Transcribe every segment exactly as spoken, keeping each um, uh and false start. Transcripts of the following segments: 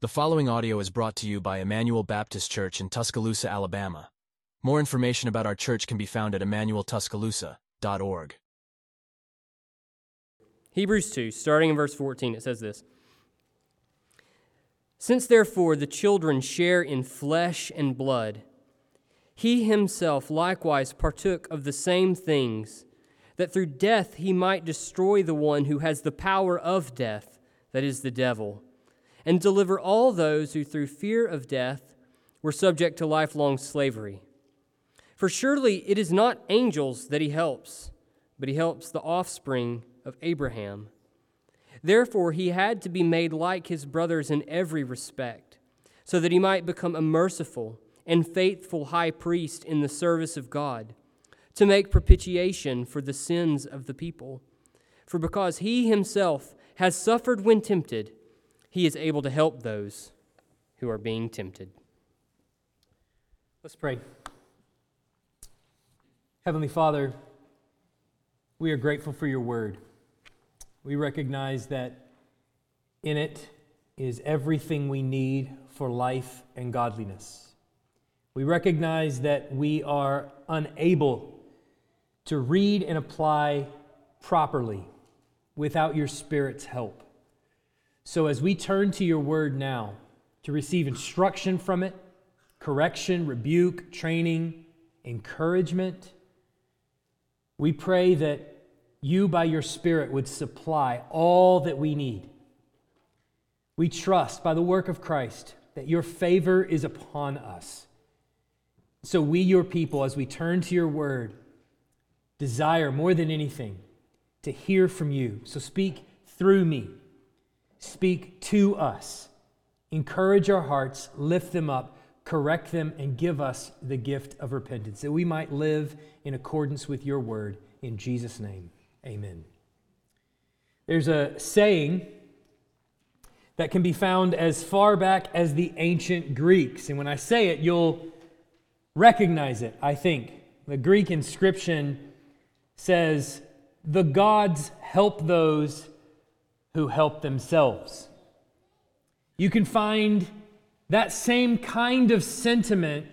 The following audio is brought to you by Emmanuel Baptist Church in Tuscaloosa, Alabama. More information about our church can be found at emmanuel tuscaloosa dot org. Hebrews two, starting in verse fourteen, it says this. Since therefore the children share in flesh and blood, he himself likewise partook of the same things, that through death he might destroy the one who has the power of death, that is the devil, and deliver all those who through fear of death were subject to lifelong slavery. For surely it is not angels that he helps, but he helps the offspring of Abraham. Therefore he had to be made like his brothers in every respect, so that he might become a merciful and faithful high priest in the service of God, to make propitiation for the sins of the people. For because he himself has suffered when tempted, he is able to help those who are being tempted. Let's pray. Heavenly Father, we are grateful for your word. We recognize that in it is everything we need for life and godliness. We recognize that we are unable to read and apply properly without your Spirit's help. So as we turn to your word now to receive instruction from it, correction, rebuke, training, encouragement, we pray that you by your Spirit would supply all that we need. We trust by the work of Christ that your favor is upon us. So we, your people, as we turn to your word, desire more than anything to hear from you. So speak through me. Speak to us. Encourage our hearts, lift them up, correct them, and give us the gift of repentance, that we might live in accordance with your word. In Jesus' name, amen. There's a saying that can be found as far back as the ancient Greeks. And when I say it, you'll recognize it, I think. The Greek inscription says, "The gods help those who help themselves." You can find that same kind of sentiment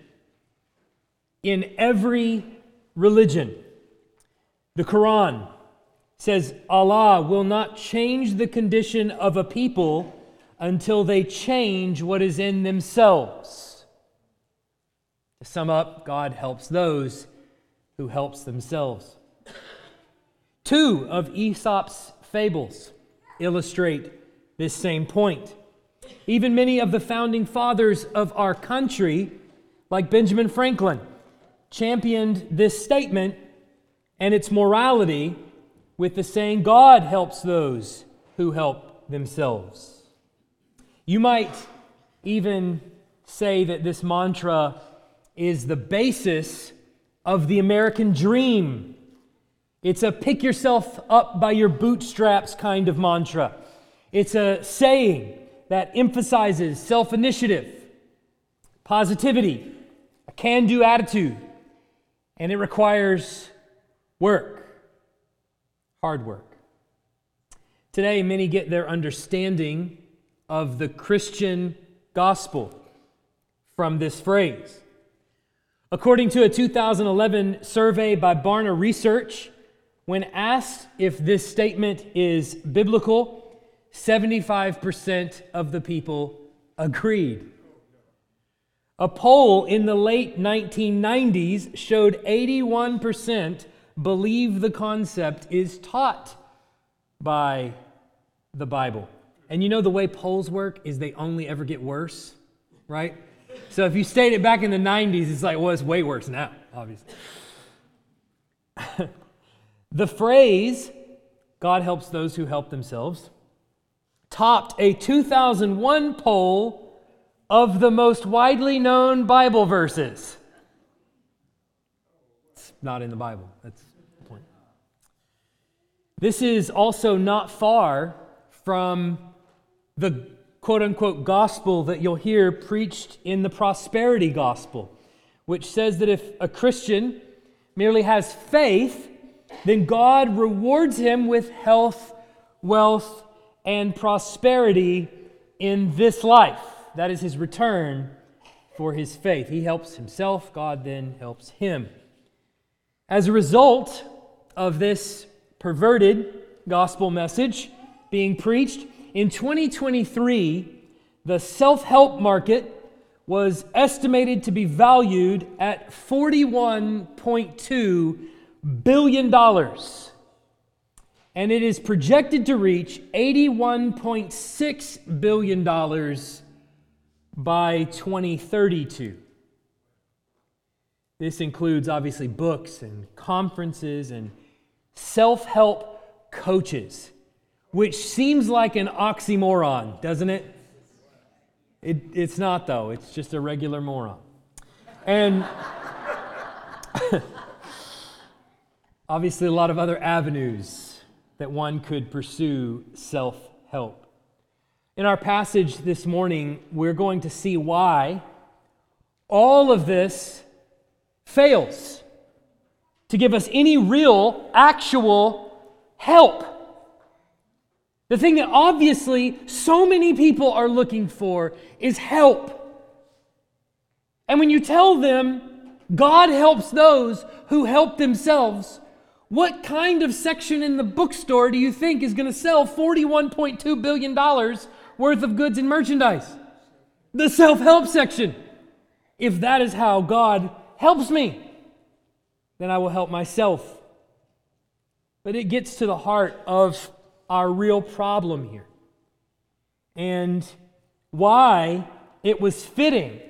in every religion. The Quran says Allah will not change the condition of a people until they change what is in themselves. To sum up, God helps those who helps themselves. Two of Aesop's fables illustrate this same point. Even many of the founding fathers of our country, like Benjamin Franklin, championed this statement and its morality with the saying, God helps those who help themselves. You might even say that this mantra is the basis of the American dream. It's a pick yourself up by your bootstraps kind of mantra. It's a saying that emphasizes self-initiative, positivity, a can-do attitude, and it requires work, hard work. Today, many get their understanding of the Christian gospel from this phrase. According to a two thousand eleven survey by Barna Research, when asked if this statement is biblical, seventy-five percent of the people agreed. A poll in the late nineteen nineties showed eighty-one percent believe the concept is taught by the Bible. And you know the way polls work is they only ever get worse, right? So if you stated back in the nineties, it's like, well, it's way worse now, obviously. The phrase, God helps those who help themselves, topped a two thousand one poll of the most widely known Bible verses. It's not in the Bible. That's the point. This is also not far from the quote-unquote gospel that you'll hear preached in the prosperity gospel, which says that if a Christian merely has faith, then God rewards him with health, wealth, and prosperity in this life. That is his return for his faith. He helps himself, God then helps him. As a result of this perverted gospel message being preached, in twenty twenty-three, the self-help market was estimated to be valued at forty-one point two billion dollars. And it is projected to reach eighty-one point six billion dollars by twenty thirty-two. This includes, obviously, books and conferences and self-help coaches, which seems like an oxymoron, doesn't it? it it's not, though. It's just a regular moron. And obviously a lot of other avenues that one could pursue self-help. In our passage this morning, we're going to see why all of this fails to give us any real, actual help. The thing that obviously so many people are looking for is help. And when you tell them God helps those who help themselves, what kind of section in the bookstore do you think is going to sell forty-one point two billion dollars worth of goods and merchandise? The self-help section. If that is how God helps me, then I will help myself. But it gets to the heart of our real problem here, and why it was fitting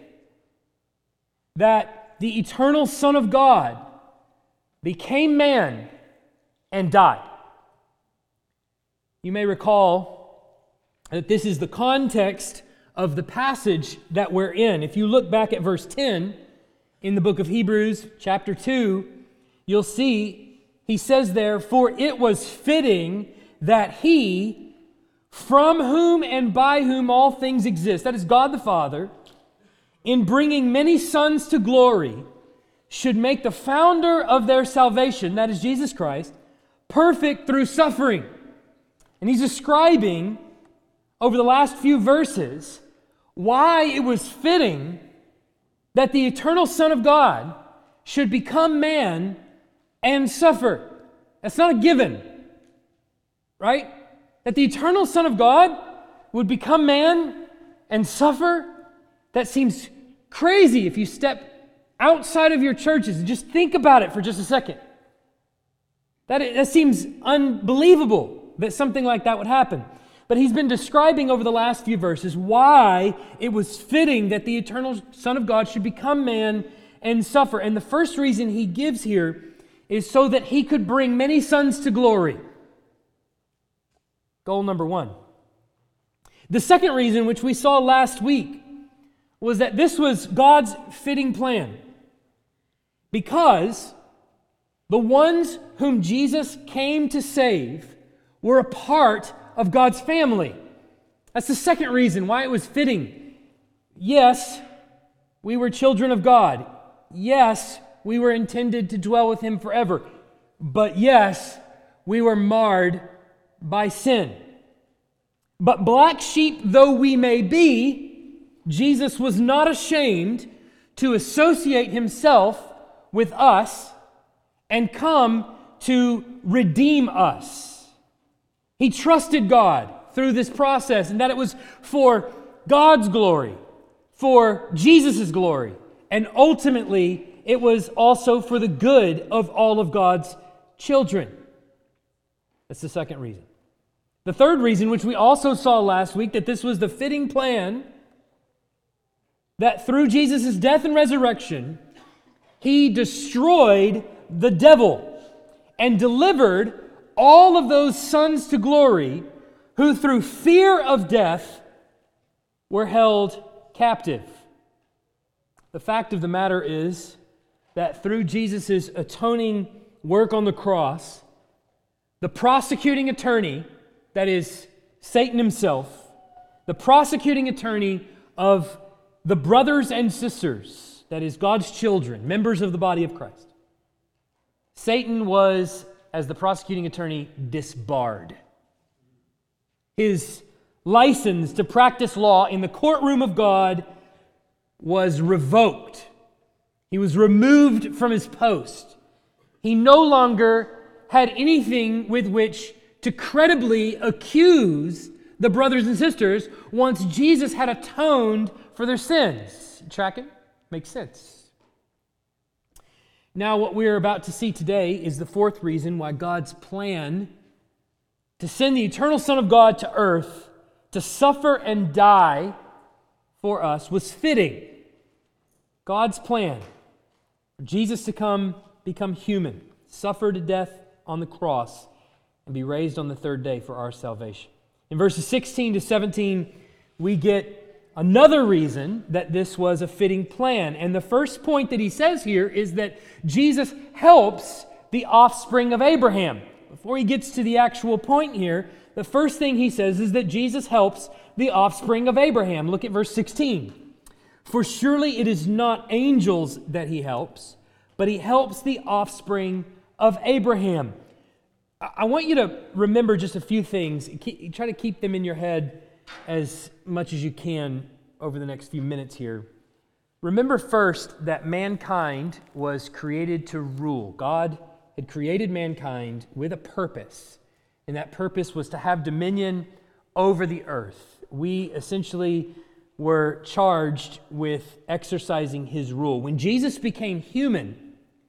that the eternal Son of God became man and died. You may recall that this is the context of the passage that we're in. If you look back at verse ten in the book of Hebrews, chapter two, you'll see he says there, "For it was fitting that he, from whom and by whom all things exist," that is God the Father, "in bringing many sons to glory, should make the founder of their salvation," that is Jesus Christ, "perfect through suffering." And he's describing, over the last few verses, why it was fitting that the eternal Son of God should become man and suffer. That's not a given, right? That the eternal Son of God would become man and suffer, that seems crazy if you step outside of your churches and just think about it for just a second. That, that seems unbelievable that something like that would happen. But he's been describing over the last few verses why it was fitting that the eternal Son of God should become man and suffer. And the first reason he gives here is so that he could bring many sons to glory. Goal number one. The second reason, which we saw last week, was that this was God's fitting plan. Because the ones whom Jesus came to save were a part of God's family. That's the second reason why it was fitting. Yes, we were children of God. Yes, we were intended to dwell with Him forever. But yes, we were marred by sin. But black sheep though we may be, Jesus was not ashamed to associate Himself with us and come to redeem us. He trusted God through this process, and that it was for God's glory, for Jesus' glory, and ultimately it was also for the good of all of God's children. That's the second reason. The third reason, which we also saw last week, that this was the fitting plan, that through Jesus' death and resurrection, He destroyed the devil and delivered all of those sons to glory who through fear of death were held captive. The fact of the matter is that through Jesus' atoning work on the cross, the prosecuting attorney, that is Satan himself, the prosecuting attorney of the brothers and sisters, that is God's children, members of the body of Christ, Satan was, as the prosecuting attorney, disbarred. His license to practice law in the courtroom of God was revoked. He was removed from his post. He no longer had anything with which to credibly accuse the brothers and sisters once Jesus had atoned for their sins. Track it? Makes sense. Now, what we're about to see today is the fourth reason why God's plan to send the eternal Son of God to earth to suffer and die for us was fitting. God's plan for Jesus to come become human, suffer to death on the cross, and be raised on the third day for our salvation. In verses sixteen to seventeen, we get another reason that this was a fitting plan. And the first point that he says here is that Jesus helps the offspring of Abraham. Before he gets to the actual point here, the first thing he says is that Jesus helps the offspring of Abraham. Look at verse sixteen. For surely it is not angels that he helps, but he helps the offspring of Abraham. I want you to remember just a few things. Keep, try to keep them in your head as much as you can over the next few minutes here. Remember first that mankind was created to rule. God had created mankind with a purpose, and that purpose was to have dominion over the earth. We essentially were charged with exercising his rule. When Jesus became human,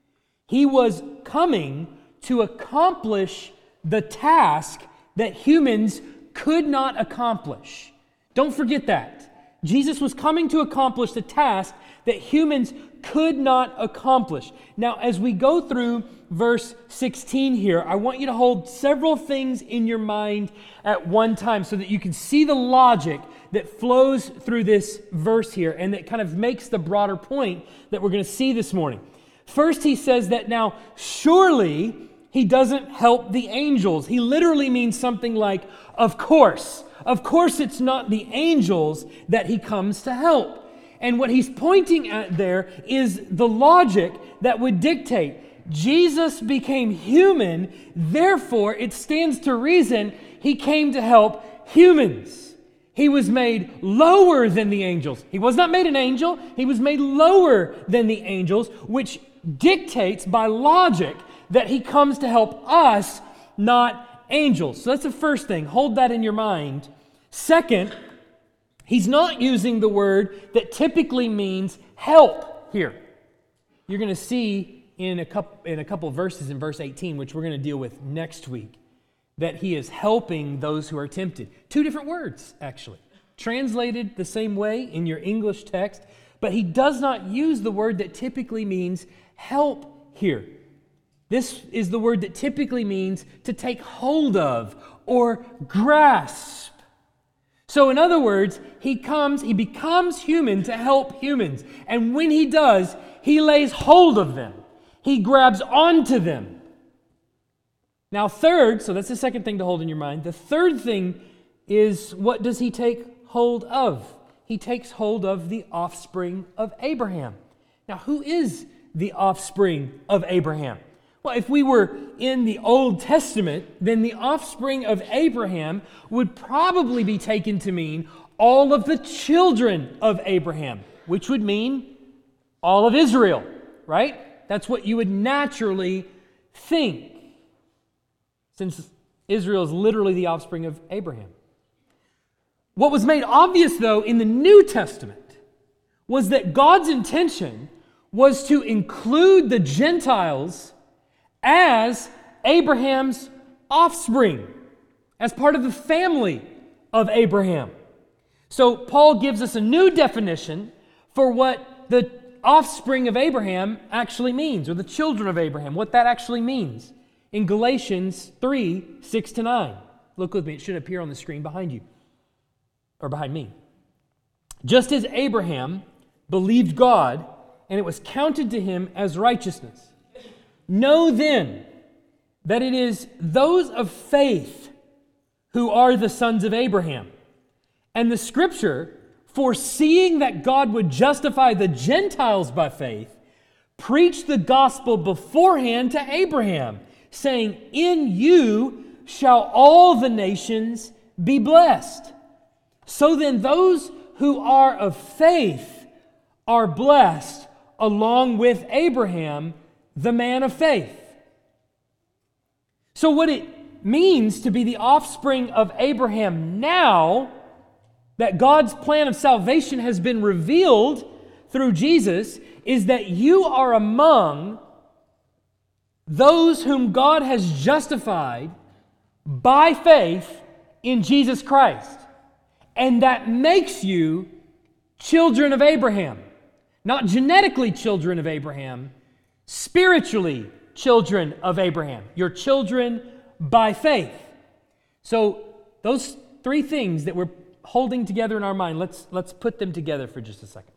he was coming to accomplish the task that humans could not accomplish. Don't forget that. Jesus was coming to accomplish the task that humans could not accomplish. Now, as we go through verse sixteen here, I want you to hold several things in your mind at one time so that you can see the logic that flows through this verse here and that kind of makes the broader point that we're going to see this morning. First, he says that now, surely he doesn't help the angels. He literally means something like, of course. Of course it's not the angels that he comes to help. And what he's pointing at there is the logic that would dictate Jesus became human, therefore it stands to reason he came to help humans. He was made lower than the angels. He was not made an angel. He was made lower than the angels, which dictates by logic that he comes to help us, not angels. So that's the first thing. Hold that in your mind. Second, he's not using the word that typically means help here. You're going to see in a couple, in a couple of verses in verse eighteen, which we're going to deal with next week, that he is helping those who are tempted. Two different words, actually, translated the same way in your English text, but he does not use the word that typically means help here. This is the word that typically means to take hold of or grasp. So in other words, he comes, he becomes human to help humans. And when he does, he lays hold of them. He grabs onto them. Now third, so that's the second thing to hold in your mind. The third thing is, what does he take hold of? He takes hold of the offspring of Abraham. Now who is the offspring of Abraham? Well, if we were in the Old Testament, then the offspring of Abraham would probably be taken to mean all of the children of Abraham, which would mean all of Israel, right? That's what you would naturally think, since Israel is literally the offspring of Abraham. What was made obvious, though, in the New Testament was that God's intention was to include the Gentiles as Abraham's offspring, as part of the family of Abraham. So Paul gives us a new definition for what the offspring of Abraham actually means, or the children of Abraham, what that actually means, in Galatians three, six to nine. Look with me, it should appear on the screen behind you, or behind me. Just as Abraham believed God, and it was counted to him as righteousness. Know then that it is those of faith who are the sons of Abraham. And the Scripture, foreseeing that God would justify the Gentiles by faith, preached the gospel beforehand to Abraham, saying, in you shall all the nations be blessed. So then those who are of faith are blessed along with Abraham, the man of faith. So what it means to be the offspring of Abraham now that God's plan of salvation has been revealed through Jesus is that you are among those whom God has justified by faith in Jesus Christ. And that makes you children of Abraham. Not genetically children of Abraham, spiritually children of Abraham. You're children by faith. So those three things that we're holding together in our mind, let's, let's put them together for just a second.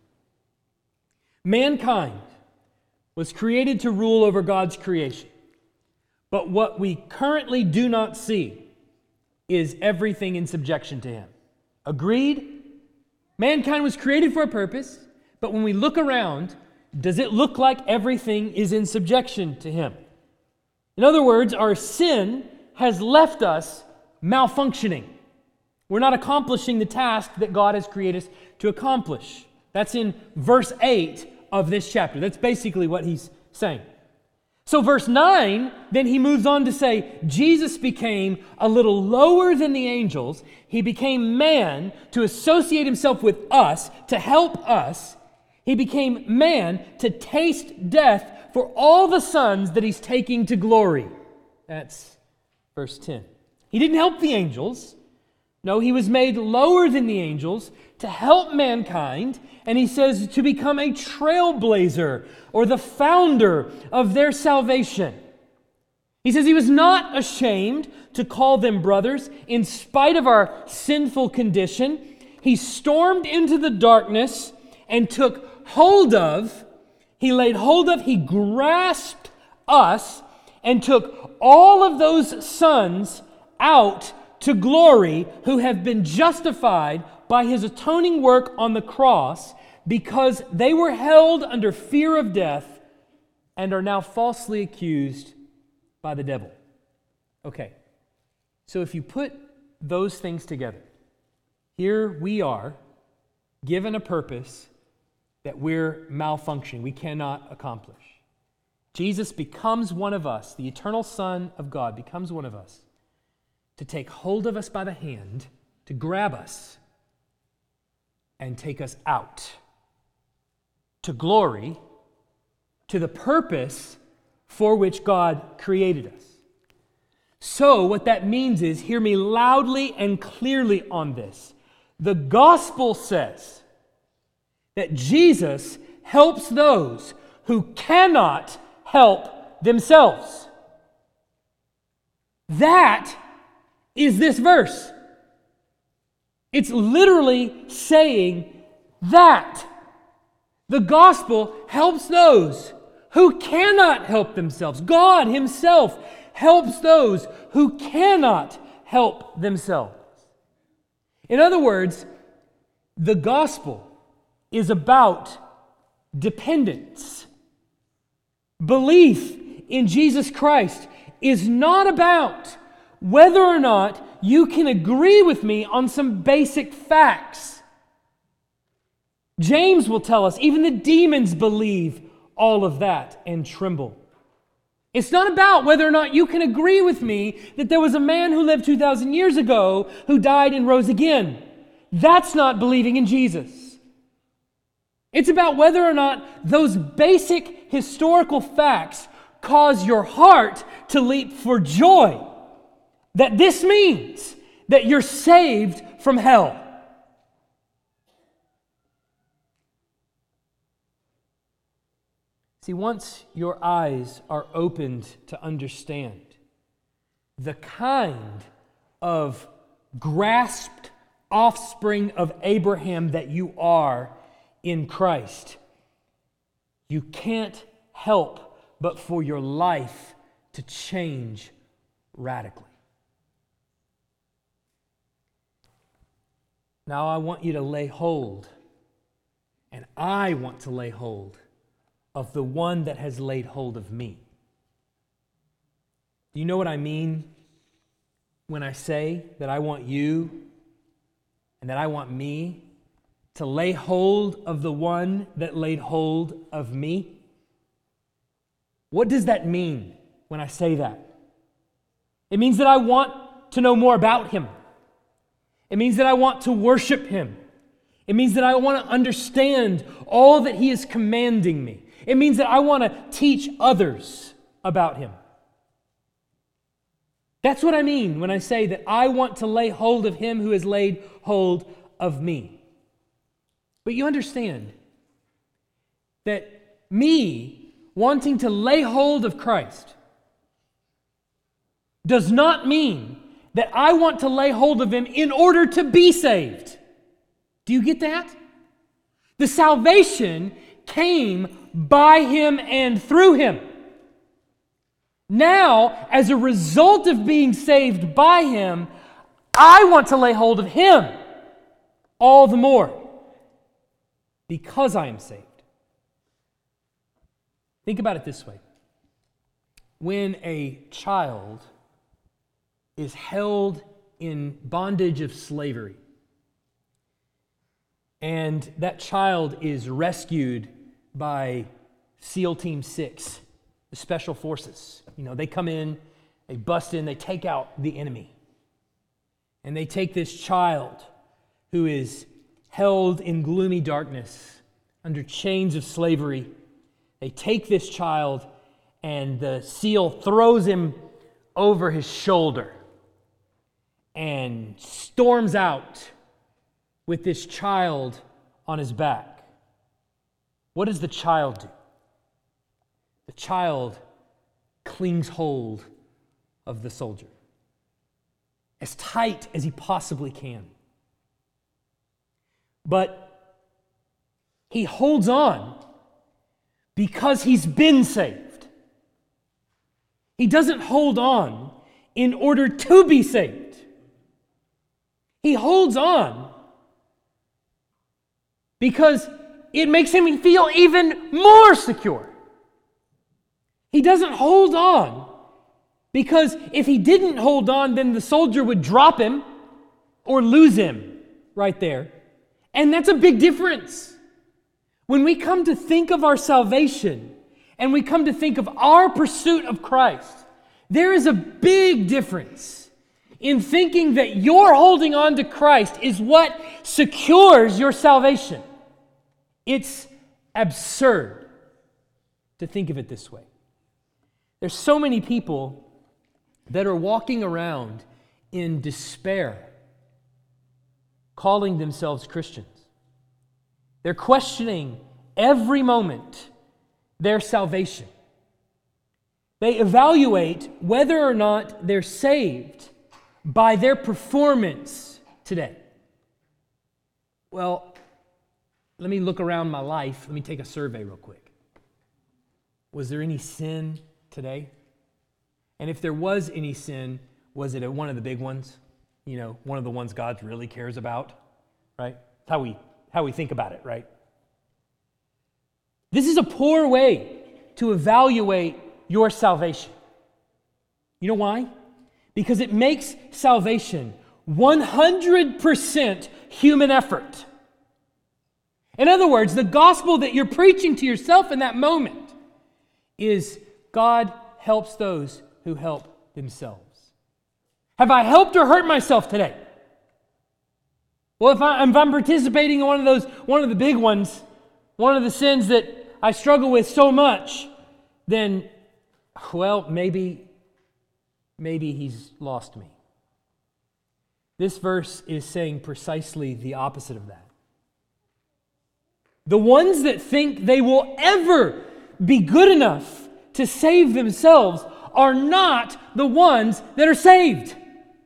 Mankind was created to rule over God's creation. But what we currently do not see is everything in subjection to Him. Agreed? Mankind was created for a purpose, but when we look around, does it look like everything is in subjection to Him? In other words, our sin has left us malfunctioning. We're not accomplishing the task that God has created us to accomplish. That's in verse eight of this chapter. That's basically what he's saying. So verse nine, then he moves on to say, Jesus became a little lower than the angels. He became man to associate himself with us, to help us. He became man to taste death for all the sons that he's taking to glory. That's verse ten. He didn't help the angels. No, he was made lower than the angels to help mankind, and he says to become a trailblazer or the founder of their salvation. He says he was not ashamed to call them brothers in spite of our sinful condition. He stormed into the darkness and took hold of, he laid hold of, he grasped us and took all of those sons out to glory who have been justified by his atoning work on the cross because they were held under fear of death and are now falsely accused by the devil. Okay, so if you put those things together, here we are given a purpose that we're malfunctioning, we cannot accomplish. Jesus becomes one of us, the eternal Son of God becomes one of us, to take hold of us by the hand, to grab us, and take us out to glory, to the purpose for which God created us. So what that means is, hear me loudly and clearly on this. The gospel says that Jesus helps those who cannot help themselves. That is this verse. It's literally saying that the gospel helps those who cannot help themselves. God himself helps those who cannot help themselves. In other words, the gospel is about dependence. Belief in Jesus Christ is not about whether or not you can agree with me on some basic facts. James will tell us even the demons believe all of that and tremble. It's not about whether or not you can agree with me that there was a man who lived two thousand years ago who died and rose again. That's not believing in Jesus. It's about whether or not those basic historical facts cause your heart to leap for joy. That this means that you're saved from hell. See, once your eyes are opened to understand the kind of grasped offspring of Abraham that you are in Christ, you can't help but for your life to change radically. Now I want you to lay hold, and I want to lay hold of the one that has laid hold of me. Do you know what I mean when I say that I want you and that I want me to lay hold of the one that laid hold of me? What does that mean when I say that? It means that I want to know more about him. It means that I want to worship him. It means that I want to understand all that he is commanding me. It means that I want to teach others about him. That's what I mean when I say that I want to lay hold of him who has laid hold of me. But you understand that me wanting to lay hold of Christ does not mean that I want to lay hold of him in order to be saved. Do you get that? The salvation came by him and through him. Now, as a result of being saved by him, I want to lay hold of him all the more because I am saved. Think about it this way. When a child is held in bondage of slavery, and that child is rescued by SEAL Team six, the Special Forces. You know, they come in, they bust in, they take out the enemy. And they take this child who is held in gloomy darkness under chains of slavery. They take this child and the SEAL throws him over his shoulder and storms out with this child on his back. What does the child do? The child clings hold of the soldier as tight as he possibly can. But he holds on because he's been saved. He doesn't hold on in order to be saved. He holds on because it makes him feel even more secure. He doesn't hold on because if he didn't hold on, then the soldier would drop him or lose him right there. And that's a big difference. When we come to think of our salvation and we come to think of our pursuit of Christ, there is a big difference in thinking that your holding on to Christ is what secures your salvation. It's absurd to think of it this way. There's so many people that are walking around in despair, calling themselves Christians. They're questioning every moment their salvation. They evaluate whether or not they're saved by their performance today. Well, let me look around my life. Let me take a survey real quick. Was there any sin today? And if there was any sin, was it one of the big ones? You know, one of the ones God really cares about, right? That's how we, how we think about it, right? This is a poor way to evaluate your salvation. You know why? Because it makes salvation one hundred percent human effort. In other words, the gospel that you're preaching to yourself in that moment is God helps those who help themselves. Have I helped or hurt myself today? Well, if, I, if I'm participating in one of those, one of the big ones, one of the sins that I struggle with so much, then, well, maybe, maybe he's lost me. This verse is saying precisely the opposite of that. The ones that think they will ever be good enough to save themselves are not the ones that are saved.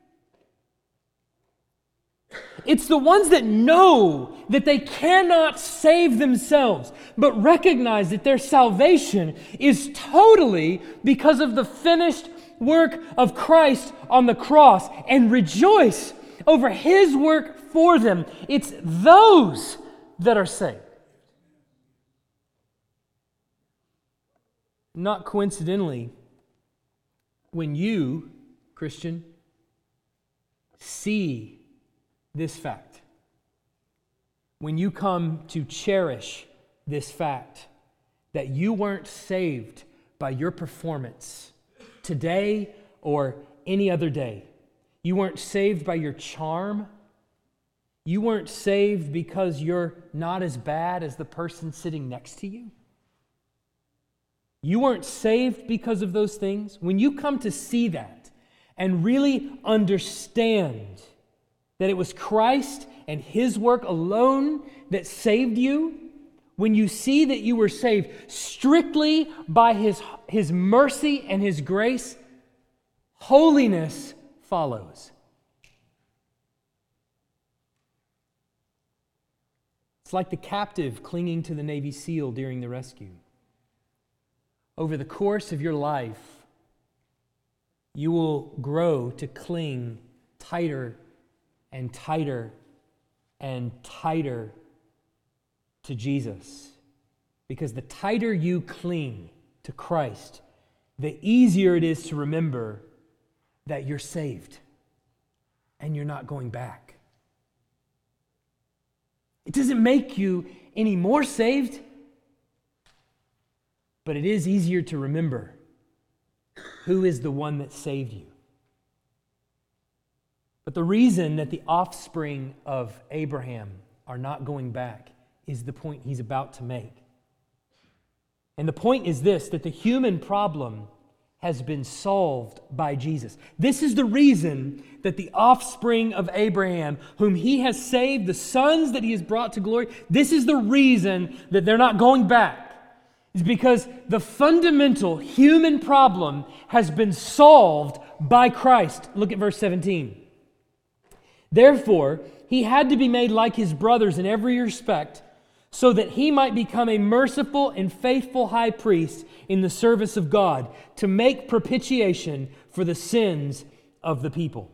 It's the ones that know that they cannot save themselves, but recognize that their salvation is totally because of the finished work of Christ on the cross and rejoice over his work for them. It's those that are saved. Not coincidentally, when you, Christian, see this fact, when you come to cherish this fact that you weren't saved by your performance today or any other day. You weren't saved by your charm. You weren't saved because you're not as bad as the person sitting next to you. You weren't saved because of those things. When you come to see that and really understand that it was Christ and His work alone that saved you, when you see that you were saved strictly by His, His mercy and His grace, holiness follows. It's like the captive clinging to the Navy SEAL during the rescue. Over the course of your life, you will grow to cling tighter and tighter and tighter to Jesus. Because the tighter you cling to Christ, the easier it is to remember that you're saved and you're not going back. It doesn't make you any more saved, but it is easier to remember who is the one that saved you. But the reason that the offspring of Abraham are not going back is the point he's about to make. And the point is this, that the human problem has been solved by Jesus. This is the reason that the offspring of Abraham, whom He has saved, the sons that He has brought to glory, this is the reason that they're not going back. It's because the fundamental human problem has been solved by Christ. Look at verse seventeen. Therefore, He had to be made like His brothers in every respect, so that He might become a merciful and faithful high priest in the service of God, to make propitiation for the sins of the people.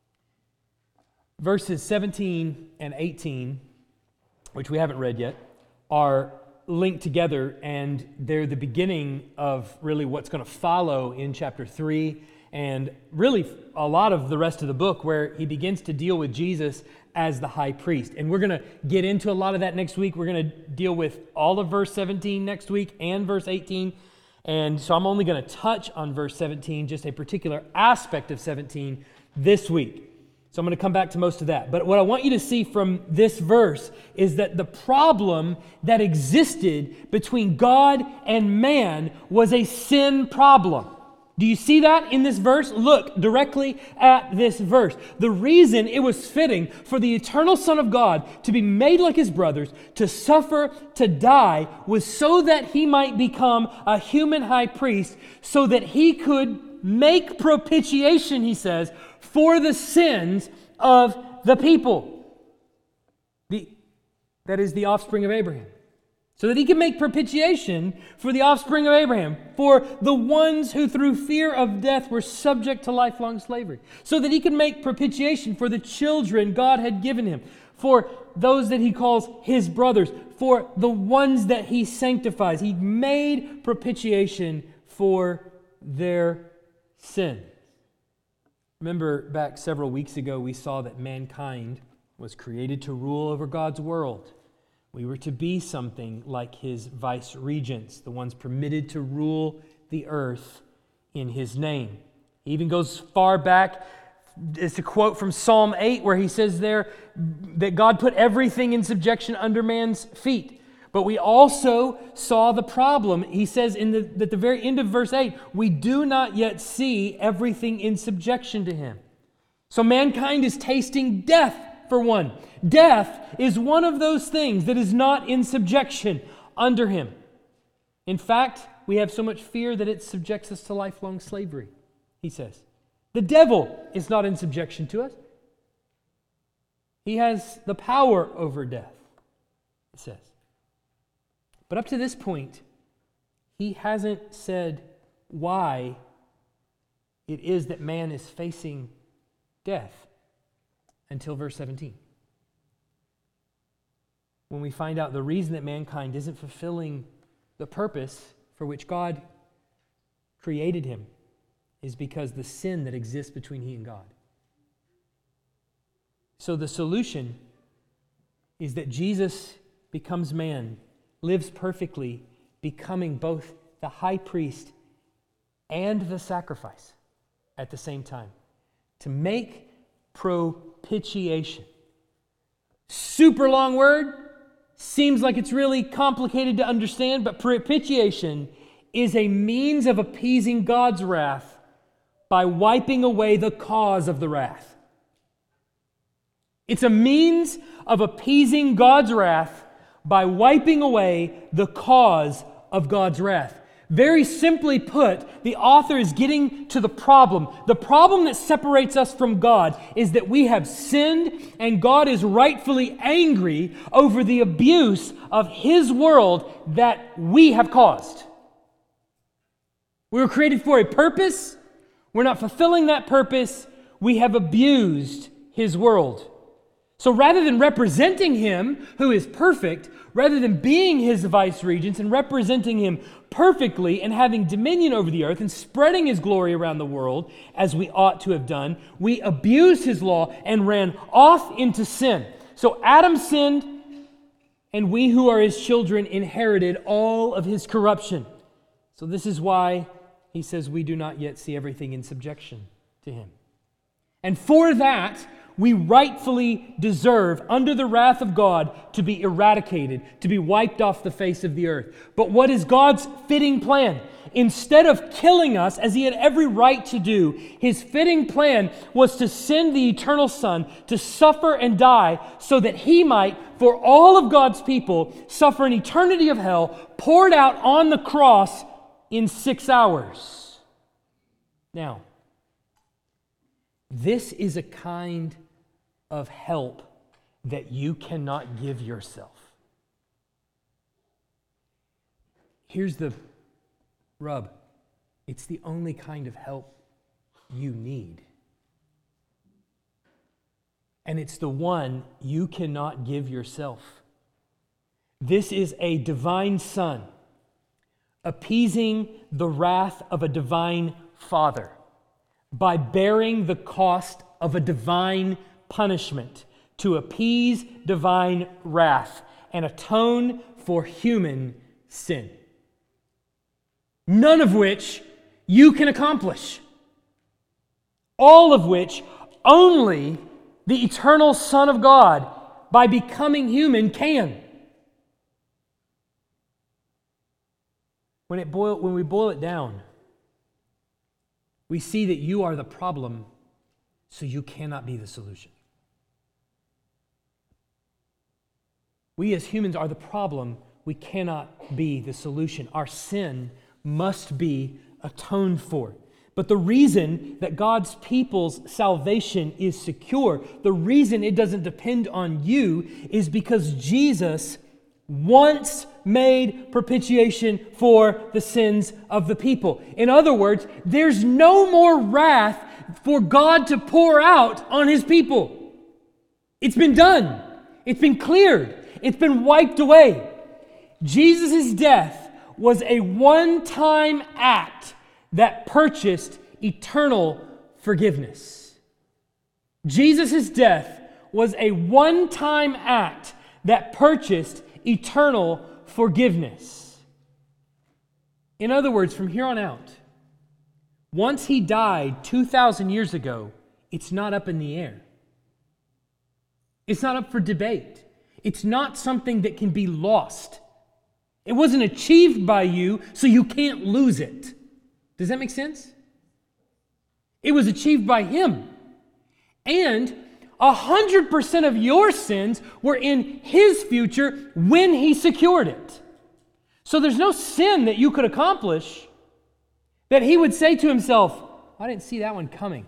Verses seventeen and eighteen, which we haven't read yet, are linked together, and they're the beginning of really what's going to follow in chapter three, and really a lot of the rest of the book, where he begins to deal with Jesus as the high priest. And we're going to get into a lot of that next week. We're going to deal with all of verse seventeen next week and verse eighteen. And so I'm only going to touch on verse seventeen, just a particular aspect of seventeen this week. So I'm going to come back to most of that. But what I want you to see from this verse is that the problem that existed between God and man was a sin problem. Do you see that in this verse? Look directly at this verse. The reason it was fitting for the eternal Son of God to be made like His brothers, to suffer, to die, was so that He might become a human high priest, so that He could make propitiation, he says, for the sins of the people. The, that is the offspring of Abraham. So that He can make propitiation for the offspring of Abraham, for the ones who through fear of death were subject to lifelong slavery. So that He can make propitiation for the children God had given Him, for those that He calls His brothers, for the ones that He sanctifies. He made propitiation for their sin. Remember back several weeks ago, we saw that mankind was created to rule over God's world. We were to be something like His vice regents, the ones permitted to rule the earth in His name. He even goes far back. It's a quote from Psalm eight where he says there that God put everything in subjection under man's feet. But we also saw the problem. He says in the, at the very end of verse eight, we do not yet see everything in subjection to Him. So mankind is tasting death, for one. Death is one of those things that is not in subjection under Him. In fact, we have so much fear that it subjects us to lifelong slavery, he says. The devil is not in subjection to us. He has the power over death, it says. But up to this point, he hasn't said why it is that man is facing death until verse seventeen. When we find out the reason that mankind isn't fulfilling the purpose for which God created him is because the sin that exists between he and God. So the solution is that Jesus becomes man, lives perfectly, becoming both the high priest and the sacrifice at the same time, to make propitiation. Super long word, seems like it's really complicated to understand, but propitiation is a means of appeasing God's wrath by wiping away the cause of the wrath. It's a means of appeasing God's wrath by wiping away the cause of God's wrath. Very simply put, the author is getting to the problem. The problem that separates us from God is that we have sinned, and God is rightfully angry over the abuse of His world that we have caused. We were created for a purpose. We're not fulfilling that purpose. We have abused His world. So rather than representing Him, who is perfect, rather than being His vice-regents and representing Him perfectly and having dominion over the earth and spreading His glory around the world, as we ought to have done, we abused His law and ran off into sin. So Adam sinned, and we who are His children inherited all of his corruption. So this is why he says we do not yet see everything in subjection to Him. And for that, we rightfully deserve, under the wrath of God, to be eradicated, to be wiped off the face of the earth. But what is God's fitting plan? Instead of killing us, as He had every right to do, His fitting plan was to send the eternal Son to suffer and die so that He might, for all of God's people, suffer an eternity of hell poured out on the cross in six hours. Now, this is a kind of help that you cannot give yourself. Here's the rub. It's the only kind of help you need. And it's the one you cannot give yourself. This is a divine Son appeasing the wrath of a divine Father by bearing the cost of a divine punishment to appease divine wrath and atone for human sin. None of which you can accomplish. All of which only the eternal Son of God, by becoming human, can. When it boil, when we boil it down, we see that you are the problem, so you cannot be the solution. We as humans are the problem. We cannot be the solution. Our sin must be atoned for. But the reason that God's people's salvation is secure, the reason it doesn't depend on you, is because Jesus once made propitiation for the sins of the people. In other words, there's no more wrath for God to pour out on His people. It's been done. It's been cleared. It's been wiped away. Jesus' death was a one-time act that purchased eternal forgiveness. Jesus' death was a one-time act that purchased eternal forgiveness. In other words, from here on out, once He died two thousand years ago, it's not up in the air. It's not up for debate. It's not something that can be lost. It wasn't achieved by you, so you can't lose it. Does that make sense? It was achieved by Him. And a hundred percent of your sins were in His future when He secured it. So there's no sin that you could accomplish that He would say to Himself, I didn't see that one coming.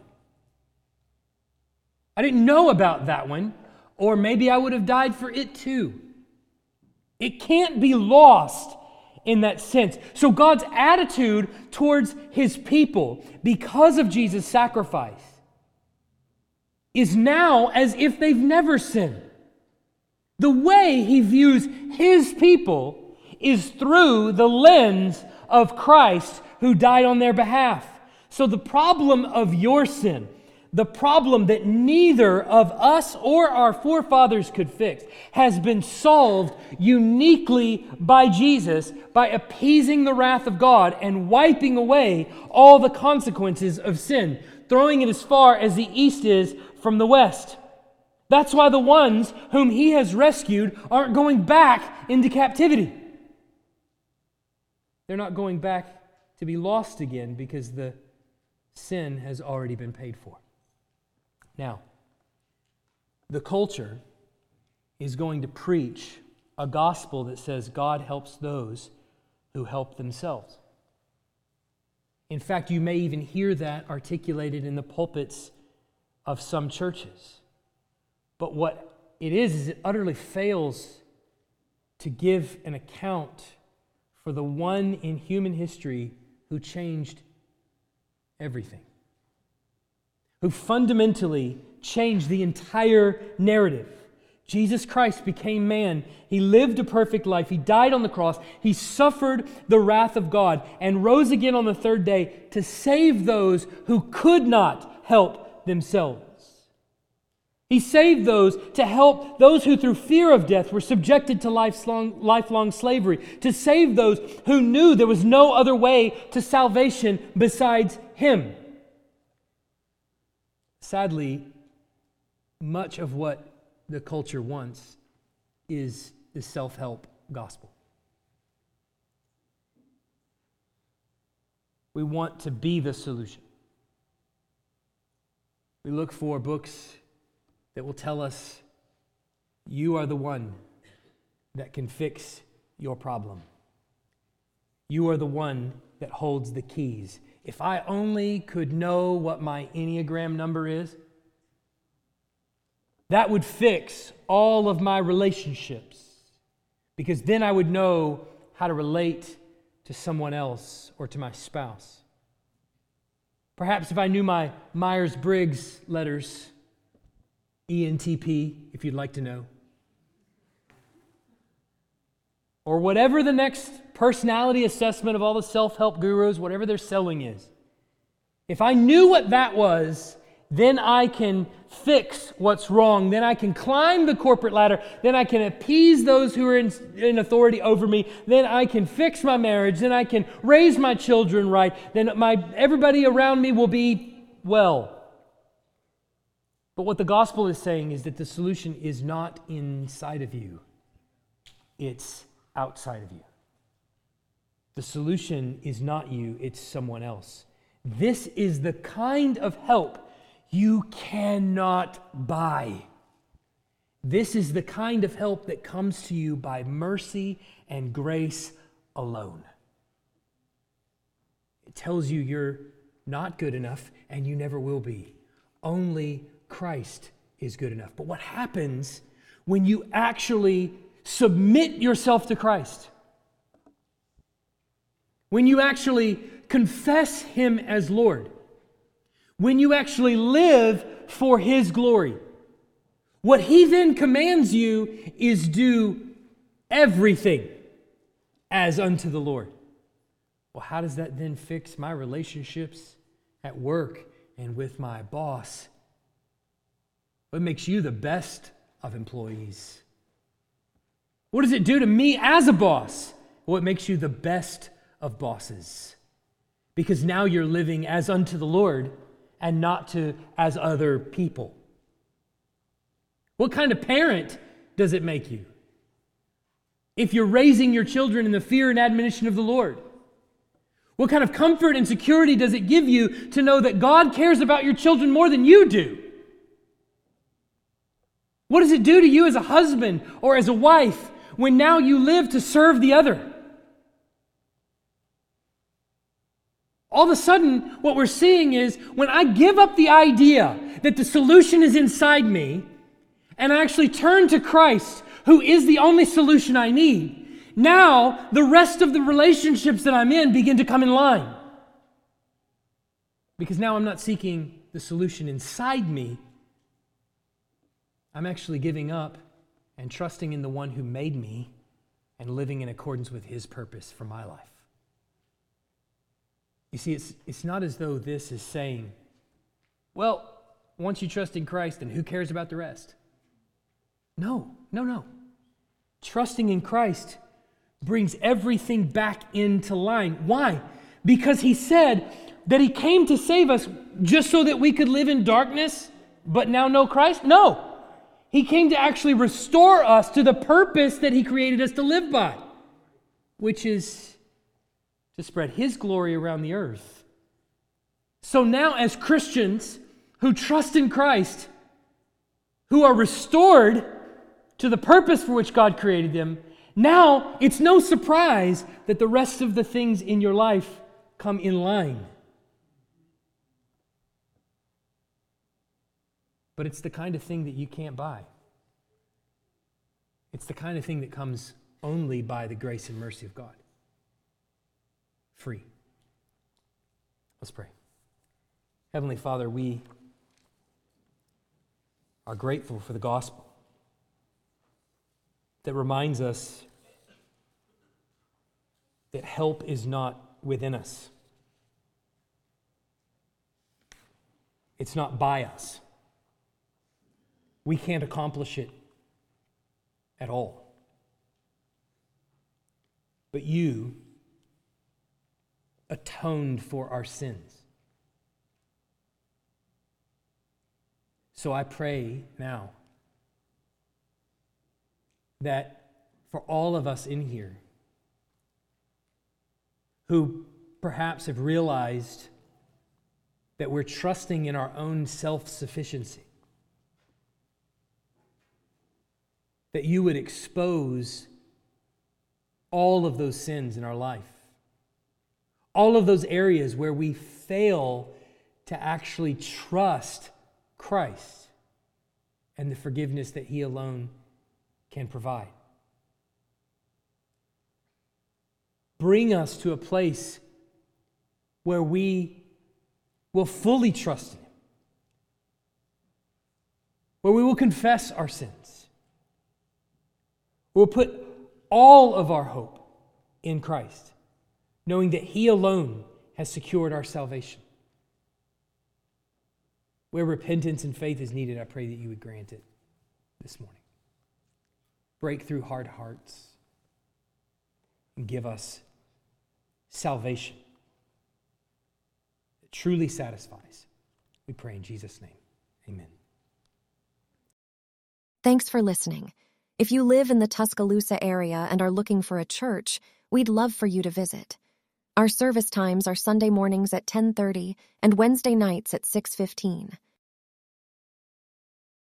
I didn't know about that one, or maybe I would have died for it too. It can't be lost in that sense. So God's attitude towards His people, because of Jesus' sacrifice, is now as if they've never sinned. The way He views His people is through the lens of Christ who died on their behalf. So the problem of your sin, The problem that neither of us or our forefathers could fix has been solved uniquely by Jesus by appeasing the wrath of God and wiping away all the consequences of sin, throwing it as far as the east is from the west. That's why the ones whom He has rescued aren't going back into captivity. They're not going back to be lost again because the sin has already been paid for. Now, the culture is going to preach a gospel that says God helps those who help themselves. In fact, you may even hear that articulated in the pulpits of some churches. But what it is, is it utterly fails to give an account for the one in human history who changed everything, who fundamentally changed the entire narrative. Jesus Christ became man. He lived a perfect life. He died on the cross. He suffered the wrath of God and rose again on the third day to save those who could not help themselves. He saved those to help those who through fear of death were subjected to lifelong, lifelong slavery, to save those who knew there was no other way to salvation besides Him. Sadly, much of what the culture wants is the self-help gospel. We want to be the solution. We look for books that will tell us you are the one that can fix your problem. You are the one that holds the keys. If I only could know what my Enneagram number is, that would fix all of my relationships, because then I would know how to relate to someone else or to my spouse. Perhaps if I knew my Myers-Briggs letters, E N T P, if you'd like to know, or whatever the next personality assessment of all the self-help gurus, whatever they're selling is. If I knew what that was, then I can fix what's wrong. Then I can climb the corporate ladder. Then I can appease those who are in, in authority over me. Then I can fix my marriage. Then I can raise my children right. Then my everybody around me will be well. But what the gospel is saying is that the solution is not inside of you. It's outside of you. The solution is not you, it's someone else. This is the kind of help you cannot buy. This is the kind of help that comes to you by mercy and grace alone. It tells you you're not good enough and you never will be. Only Christ is good enough. But what happens when you actually submit yourself to Christ? When you actually confess Him as Lord? When you actually live for His glory? What He then commands you is do everything as unto the Lord. Well, how does that then fix my relationships at work and with my boss? What makes you the best of employees? What does it do to me as a boss? Well, it makes you the best of bosses. Because now you're living as unto the Lord and not to as other people. What kind of parent does it make you? If you're raising your children in the fear and admonition of the Lord. What kind of comfort and security does it give you to know that God cares about your children more than you do? What does it do to you as a husband or as a wife when now you live to serve the other? All of a sudden, what we're seeing is when I give up the idea that the solution is inside me and I actually turn to Christ, who is the only solution I need, now the rest of the relationships that I'm in begin to come in line. Because now I'm not seeking the solution inside me. I'm actually giving up and trusting in the one who made me and living in accordance with His purpose for my life. You see, it's, it's not as though this is saying, well, once you trust in Christ, then who cares about the rest? No, no, no. Trusting in Christ brings everything back into line. Why? Because he said that he came to save us just so that we could live in darkness, but now know Christ? No. He came to actually restore us to the purpose that he created us to live by, which is to spread his glory around the earth. So now as Christians who trust in Christ, who are restored to the purpose for which God created them, now it's no surprise that the rest of the things in your life come in line. But it's the kind of thing that you can't buy. It's the kind of thing that comes only by the grace and mercy of God. Free. Let's pray. Heavenly Father, we are grateful for the gospel that reminds us that help is not within us. It's not by us. We can't accomplish it at all. But you atoned for our sins. So I pray now that for all of us in here who perhaps have realized that we're trusting in our own self-sufficiency, that you would expose all of those sins in our life, all of those areas where we fail to actually trust Christ and the forgiveness that he alone can provide. Bring us to a place where we will fully trust in him, where we will confess our sins. We'll put all of our hope in Christ, knowing that he alone has secured our salvation. Where repentance and faith is needed, I pray that you would grant it this morning. Break through hard hearts and give us salvation that truly satisfies. We pray in Jesus' name. Amen. Thanks for listening. If you live in the Tuscaloosa area and are looking for a church, we'd love for you to visit. Our service times are Sunday mornings at ten thirty and Wednesday nights at six fifteen.